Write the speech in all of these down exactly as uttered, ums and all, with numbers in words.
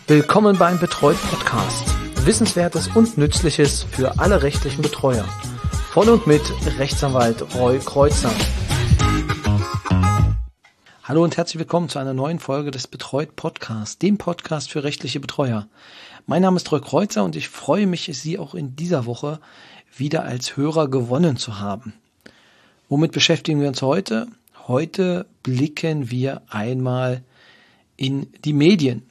Willkommen beim Betreut Podcast. Wissenswertes und Nützliches für alle rechtlichen Betreuer. Von und mit Rechtsanwalt Roy Kreuzer. Hallo und herzlich willkommen zu einer neuen Folge des Betreut Podcasts, dem Podcast für rechtliche Betreuer. Mein Name ist Roy Kreuzer und ich freue mich, Sie auch in dieser Woche wieder als Hörer gewonnen zu haben. Womit beschäftigen wir uns heute? Heute blicken wir einmal in die Medien.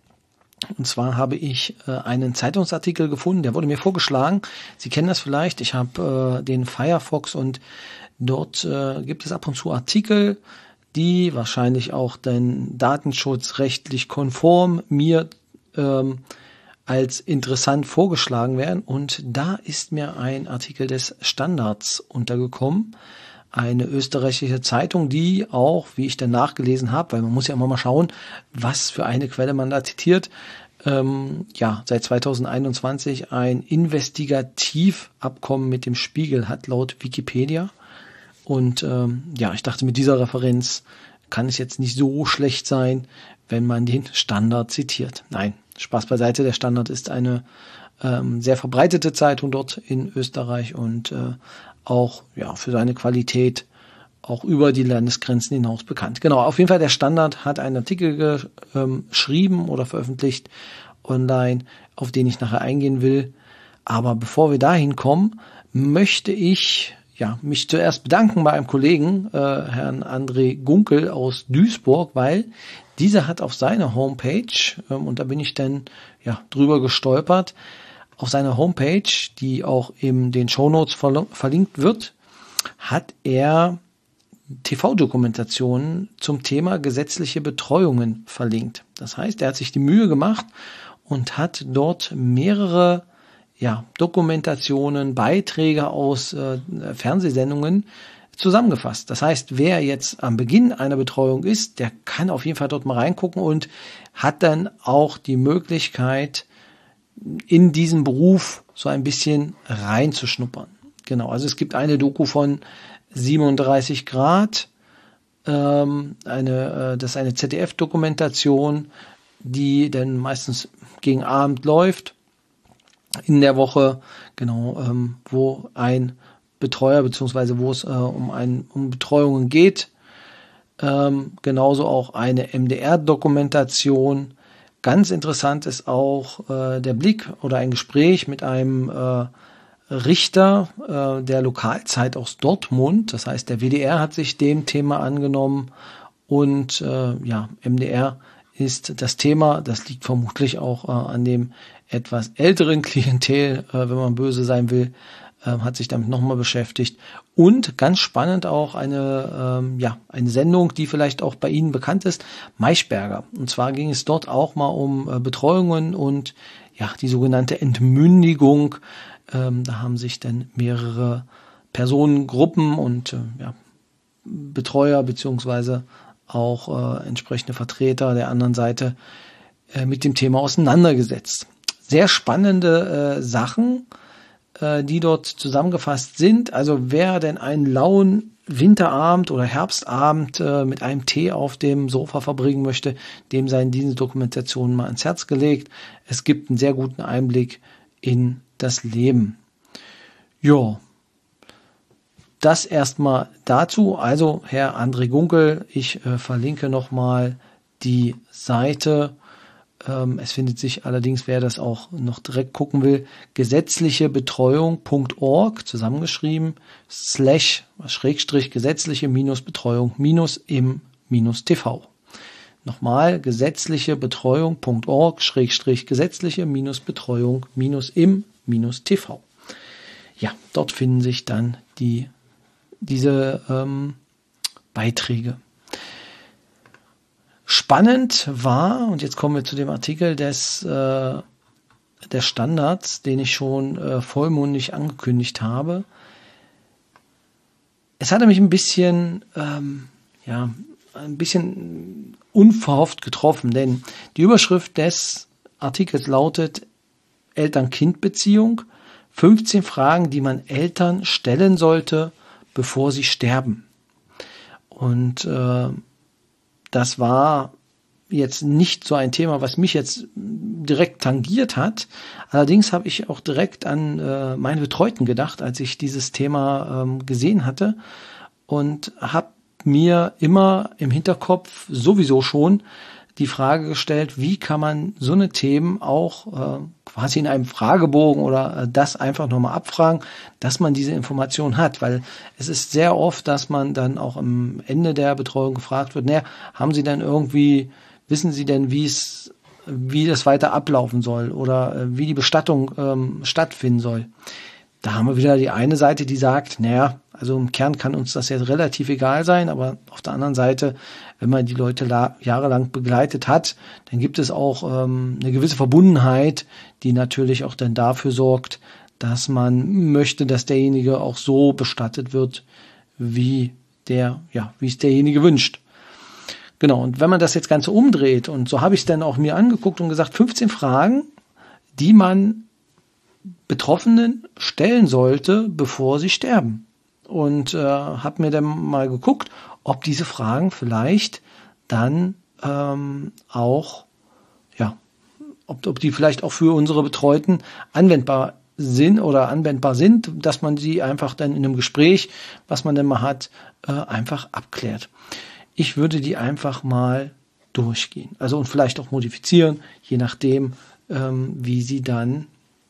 Und zwar habe ich äh, einen Zeitungsartikel gefunden, der wurde mir vorgeschlagen. Sie kennen das vielleicht, ich habe äh, den Firefox und dort äh, gibt es ab und zu Artikel, die wahrscheinlich auch den Datenschutz rechtlich konform mir ähm, als interessant vorgeschlagen werden. Und da ist mir ein Artikel des Standards untergekommen. Eine österreichische Zeitung, die auch, wie ich dann nachgelesen habe, weil man muss ja immer mal schauen, was für eine Quelle man da zitiert, ähm, ja, seit zweitausendeinundzwanzig ein Investigativabkommen mit dem Spiegel hat, laut Wikipedia. Und ähm, ja, ich dachte, mit dieser Referenz kann es jetzt nicht so schlecht sein, wenn man den Standard zitiert. Nein, Spaß beiseite, der Standard ist eine ähm, sehr verbreitete Zeitung dort in Österreich und äh, auch ja für seine Qualität auch über die Landesgrenzen hinaus bekannt. Genau, auf jeden Fall der Standard hat einen Artikel ähm, geschrieben oder veröffentlicht online, auf den ich nachher eingehen will. Aber bevor wir dahin kommen, möchte ich ja mich zuerst bedanken bei einem Kollegen, äh, Herrn André Gunkel aus Duisburg, weil dieser hat auf seiner Homepage, ähm, und da bin ich dann ja drüber gestolpert, auf seiner Homepage, die auch in den Shownotes verlo- verlinkt wird, hat er T V-Dokumentationen zum Thema gesetzliche Betreuungen verlinkt. Das heißt, er hat sich die Mühe gemacht und hat dort mehrere ja, Dokumentationen, Beiträge aus äh, Fernsehsendungen zusammengefasst. Das heißt, wer jetzt am Beginn einer Betreuung ist, der kann auf jeden Fall dort mal reingucken und hat dann auch die Möglichkeit, in diesen Beruf so ein bisschen reinzuschnuppern. Genau, also es gibt eine Doku von siebenunddreißig Grad, ähm, eine, äh, das ist eine Z D F-Dokumentation, die dann meistens gegen Abend läuft, in der Woche, genau, ähm, wo ein Betreuer, beziehungsweise wo es äh, um, ein, um Betreuungen geht, ähm, genauso auch eine M D R-Dokumentation. Ganz interessant ist auch äh, der Blick oder ein Gespräch mit einem äh, Richter äh, der Lokalzeit aus Dortmund. Das heißt, der W D R hat sich dem Thema angenommen und äh, ja, M D R ist das Thema. Das liegt vermutlich auch äh, an dem etwas älteren Klientel, äh, wenn man böse sein will, äh, hat sich damit nochmal beschäftigt. Und ganz spannend auch eine, ähm, ja, eine Sendung, die vielleicht auch bei Ihnen bekannt ist, Maischberger. Und zwar ging es dort auch mal um äh, Betreuungen und ja, die sogenannte Entmündigung. Ähm, da haben sich dann mehrere Personengruppen und äh, ja, Betreuer beziehungsweise auch äh, entsprechende Vertreter der anderen Seite äh, mit dem Thema auseinandergesetzt. Sehr spannende äh, Sachen, die dort zusammengefasst sind. Also wer denn einen lauen Winterabend oder Herbstabend äh, mit einem Tee auf dem Sofa verbringen möchte, dem seien diese Dokumentationen mal ans Herz gelegt. Es gibt einen sehr guten Einblick in das Leben. Ja, das erstmal dazu. Also Herr André Gunkel, ich äh, verlinke nochmal die Seite. Es findet sich allerdings, wer das auch noch direkt gucken will, gesetzlichebetreuung punkt org zusammengeschrieben, slash, Schrägstrich, gesetzliche minus Betreuung minus im minus T V. Nochmal, gesetzlichebetreuung punkt org, Schrägstrich, gesetzliche minus Betreuung minus im minus T V. Ja, dort finden sich dann die, diese ähm, Beiträge. Spannend war, und jetzt kommen wir zu dem Artikel des, äh, des Standards, den ich schon äh, vollmundig angekündigt habe. Es hatte mich ein bisschen, ähm, ja, ein bisschen unverhofft getroffen, denn die Überschrift des Artikels lautet Eltern-Kind-Beziehung, fünfzehn Fragen, die man Eltern stellen sollte, bevor sie sterben. Und äh, das war jetzt nicht so ein Thema, was mich jetzt direkt tangiert hat. Allerdings habe ich auch direkt an äh, meine Betreuten gedacht, als ich dieses Thema ähm, gesehen hatte und habe mir immer im Hinterkopf sowieso schon die Frage gestellt, wie kann man so eine Themen auch äh, quasi in einem Fragebogen oder äh, das einfach nochmal abfragen, dass man diese Information hat, weil es ist sehr oft, dass man dann auch am Ende der Betreuung gefragt wird, naja, haben Sie denn irgendwie, wissen Sie denn, wie es, wie das weiter ablaufen soll oder äh, wie die Bestattung ähm, stattfinden soll? Da haben wir wieder die eine Seite, die sagt, naja, also im Kern kann uns das jetzt relativ egal sein, aber auf der anderen Seite, wenn man die Leute la- jahrelang begleitet hat, dann gibt es auch ähm, eine gewisse Verbundenheit, die natürlich auch dann dafür sorgt, dass man möchte, dass derjenige auch so bestattet wird, wie der, ja, wie es derjenige wünscht. Genau, und wenn man das jetzt Ganze umdreht, und so habe ich es dann auch mir angeguckt und gesagt, fünfzehn Fragen, die man Betroffenen stellen sollte, bevor sie sterben. Und äh, habe mir dann mal geguckt, ob diese Fragen vielleicht dann ähm, auch, ja, ob, ob die vielleicht auch für unsere Betreuten anwendbar sind oder anwendbar sind, dass man sie einfach dann in einem Gespräch, was man dann mal hat, äh, einfach abklärt. Ich würde die einfach mal durchgehen. Also und vielleicht auch modifizieren, je nachdem, ähm, wie sie dann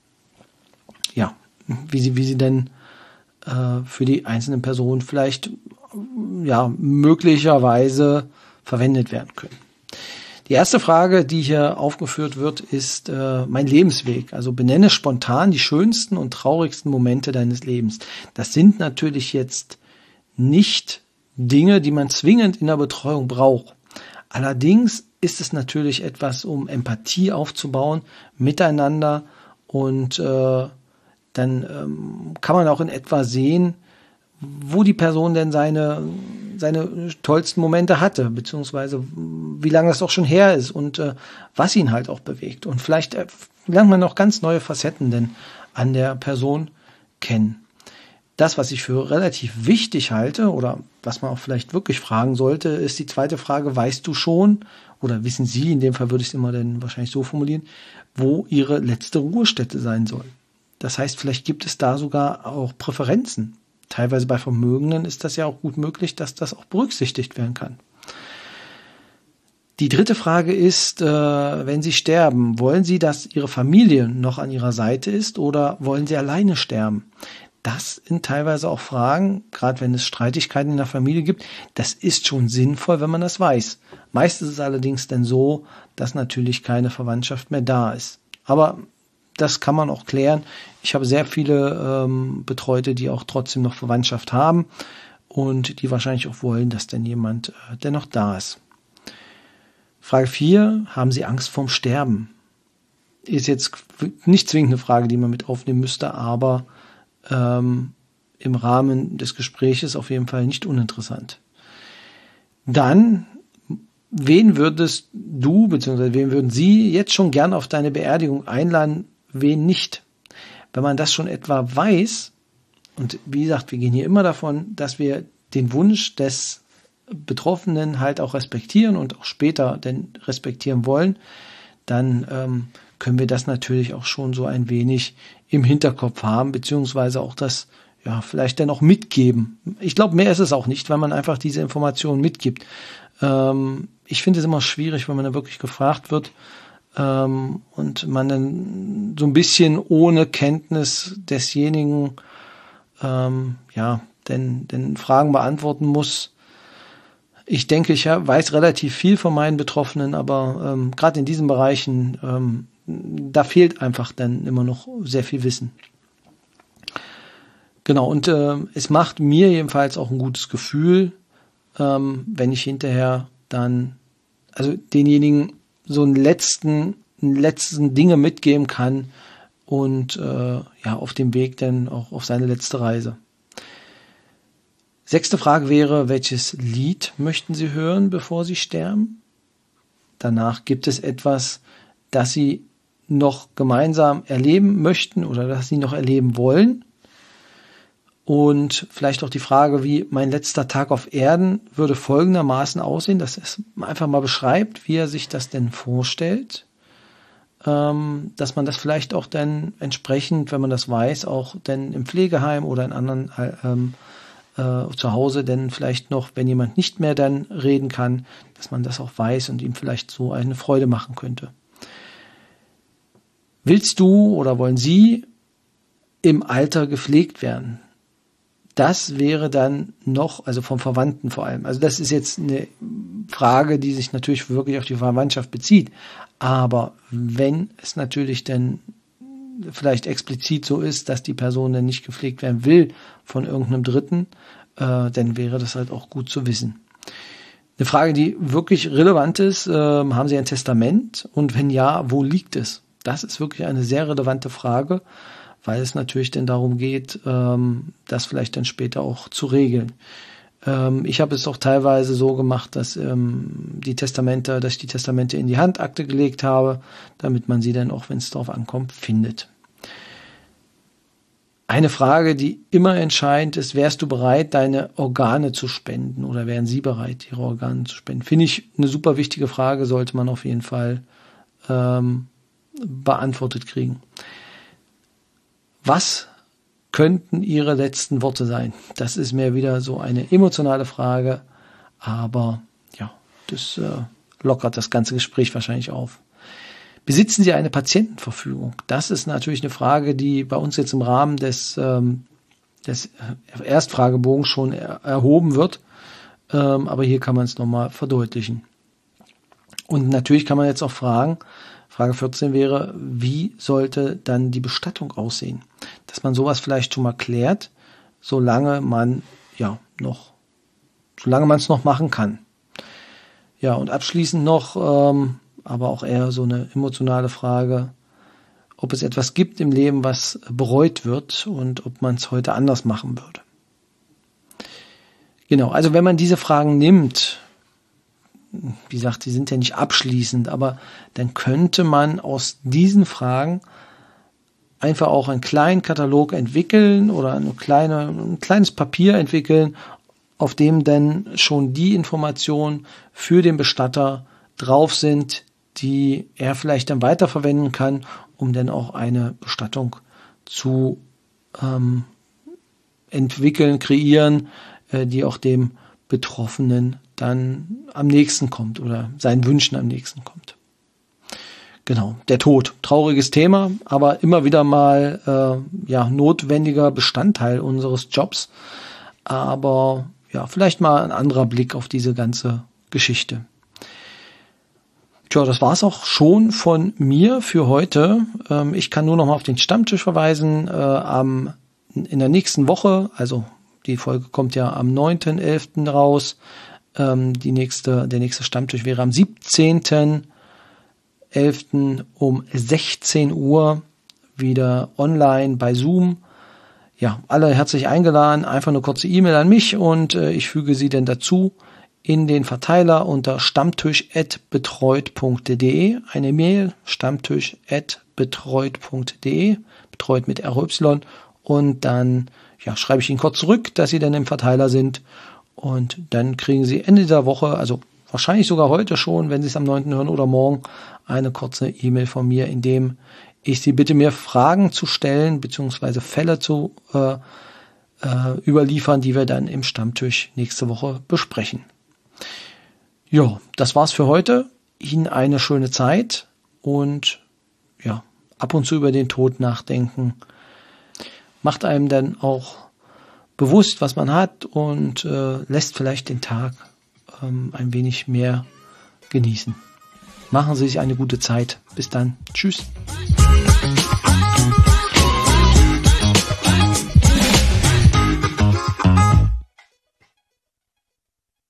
ja, wie sie, wie sie denn äh, für die einzelnen Personen vielleicht ja möglicherweise verwendet werden können. Die erste Frage, die hier aufgeführt wird, ist äh, mein Lebensweg. Also benenne spontan die schönsten und traurigsten Momente deines Lebens. Das sind natürlich jetzt nicht Dinge, die man zwingend in der Betreuung braucht. Allerdings ist es natürlich etwas, um Empathie aufzubauen miteinander und äh, dann ähm, kann man auch in etwa sehen, wo die Person denn seine, seine tollsten Momente hatte, beziehungsweise wie lange das auch schon her ist und äh, was ihn halt auch bewegt. Und vielleicht äh, lernt man noch ganz neue Facetten denn an der Person kennen. Das, was ich für relativ wichtig halte oder was man auch vielleicht wirklich fragen sollte, ist die zweite Frage, weißt du schon, oder wissen Sie, in dem Fall würde ich es immer dann wahrscheinlich so formulieren, wo Ihre letzte Ruhestätte sein soll. Das heißt, vielleicht gibt es da sogar auch Präferenzen. Teilweise bei Vermögenden ist das ja auch gut möglich, dass das auch berücksichtigt werden kann. Die dritte Frage ist, äh, wenn Sie sterben, wollen Sie, dass Ihre Familie noch an Ihrer Seite ist oder wollen Sie alleine sterben? Das sind teilweise auch Fragen, gerade wenn es Streitigkeiten in der Familie gibt. Das ist schon sinnvoll, wenn man das weiß. Meist ist es allerdings dann so, dass natürlich keine Verwandtschaft mehr da ist. Aber das kann man auch klären. Ich habe sehr viele ähm, Betreute, die auch trotzdem noch Verwandtschaft haben und die wahrscheinlich auch wollen, dass denn jemand äh, dennoch da ist. Frage vier, haben Sie Angst vorm Sterben? Ist jetzt nicht zwingend eine Frage, die man mit aufnehmen müsste, aber ähm, im Rahmen des Gespräches auf jeden Fall nicht uninteressant. Dann, wen würdest du, beziehungsweise wen würden Sie jetzt schon gern auf deine Beerdigung einladen, wen nicht? Wenn man das schon etwa weiß, und wie gesagt, wir gehen hier immer davon, dass wir den Wunsch des Betroffenen halt auch respektieren und auch später denn respektieren wollen, dann ähm, können wir das natürlich auch schon so ein wenig im Hinterkopf haben, beziehungsweise auch das ja vielleicht dann auch mitgeben. Ich glaube, mehr ist es auch nicht, weil man einfach diese Informationen mitgibt. Ähm, ich finde es immer schwierig, wenn man dann wirklich gefragt wird, Ähm, und man dann so ein bisschen ohne Kenntnis desjenigen ähm, ja, denn, denn Fragen beantworten muss. Ich denke, ich weiß relativ viel von meinen Betroffenen, aber ähm, gerade in diesen Bereichen, ähm, da fehlt einfach dann immer noch sehr viel Wissen. Genau, und äh, es macht mir jedenfalls auch ein gutes Gefühl, ähm, wenn ich hinterher dann, also denjenigen so einen letzten, einen letzten Dinge mitgeben kann und äh, ja auf dem Weg dann auch auf seine letzte Reise. Sechste Frage wäre, welches Lied möchten Sie hören, bevor Sie sterben? Danach gibt es etwas, das Sie noch gemeinsam erleben möchten oder das Sie noch erleben wollen. Und vielleicht auch die Frage, wie mein letzter Tag auf Erden würde folgendermaßen aussehen, dass es einfach mal beschreibt, wie er sich das denn vorstellt, ähm, dass man das vielleicht auch dann entsprechend, wenn man das weiß, auch dann im Pflegeheim oder in anderen ähm, äh, zu Hause dann vielleicht noch, wenn jemand nicht mehr dann reden kann, dass man das auch weiß und ihm vielleicht so eine Freude machen könnte. Willst du oder wollen Sie im Alter gepflegt werden? Das wäre dann noch, also vom Verwandten vor allem. Also das ist jetzt eine Frage, die sich natürlich wirklich auf die Verwandtschaft bezieht. Aber wenn es natürlich dann vielleicht explizit so ist, dass die Person dann nicht gepflegt werden will von irgendeinem Dritten, äh, dann wäre das halt auch gut zu wissen. Eine Frage, die wirklich relevant ist, äh, haben Sie ein Testament? Und wenn ja, wo liegt es? Das ist wirklich eine sehr relevante Frage, weil es natürlich dann darum geht, ähm, das vielleicht dann später auch zu regeln. Ähm, ich habe es auch teilweise so gemacht, dass ähm, die Testamente, dass ich die Testamente in die Handakte gelegt habe, damit man sie dann auch, wenn es darauf ankommt, findet. Eine Frage, die immer entscheidend ist: Wärst du bereit, deine Organe zu spenden, oder wären Sie bereit, ihre Organe zu spenden? Finde ich eine super wichtige Frage, sollte man auf jeden Fall ähm, beantwortet kriegen. Was könnten Ihre letzten Worte sein? Das ist mir wieder so eine emotionale Frage, aber ja, das äh, lockert das ganze Gespräch wahrscheinlich auf. Besitzen Sie eine Patientenverfügung? Das ist natürlich eine Frage, die bei uns jetzt im Rahmen des, ähm, des Erstfragebogens schon er, erhoben wird, ähm, aber hier kann man es nochmal verdeutlichen. Und natürlich kann man jetzt auch fragen, Frage vierzehn wäre, wie sollte dann die Bestattung aussehen? Dass man sowas vielleicht schon mal klärt, solange man ja noch, solange man es noch machen kann. Ja, und abschließend noch, ähm, aber auch eher so eine emotionale Frage, ob es etwas gibt im Leben, was bereut wird und ob man es heute anders machen würde. Genau, also wenn man diese Fragen nimmt, wie gesagt, die sind ja nicht abschließend, aber dann könnte man aus diesen Fragen einfach auch einen kleinen Katalog entwickeln oder eine kleine, ein kleines Papier entwickeln, auf dem dann schon die Informationen für den Bestatter drauf sind, die er vielleicht dann weiterverwenden kann, um dann auch eine Bestattung zu ähm, entwickeln, kreieren, äh, die auch dem Betroffenen dann am nächsten kommt oder seinen Wünschen am nächsten kommt. Genau, der Tod. Trauriges Thema, aber immer wieder mal äh, ja, notwendiger Bestandteil unseres Jobs. Aber ja, vielleicht mal ein anderer Blick auf diese ganze Geschichte. Tja, das war's auch schon von mir für heute. Ähm, ich kann nur noch mal auf den Stammtisch verweisen. Äh, am, in der nächsten Woche, also die Folge kommt ja am neunten elften raus. Ähm, die nächste, der nächste Stammtisch wäre am siebzehnten elften um sechzehn Uhr wieder online bei Zoom. Ja, alle herzlich eingeladen. Einfach eine kurze E-Mail an mich und äh, ich füge sie dann dazu in den Verteiler unter stammtisch at betreut punkt de. Eine Mail, stammtisch at betreut punkt de, betreut mit R Y, und dann ja, schreibe ich Ihnen kurz zurück, dass Sie dann im Verteiler sind, und dann kriegen Sie Ende dieser Woche, also wahrscheinlich sogar heute schon, wenn Sie es am neunten hören oder morgen, eine kurze E-Mail von mir, in dem ich Sie bitte, mir Fragen zu stellen beziehungsweise Fälle zu äh, äh, überliefern, die wir dann im Stammtisch nächste Woche besprechen. Ja, das war's für heute. Ihnen eine schöne Zeit und ja, ab und zu über den Tod nachdenken. Macht einem dann auch bewusst, was man hat, und äh, lässt vielleicht den Tag ähm, ein wenig mehr genießen. Machen Sie sich eine gute Zeit. Bis dann. Tschüss.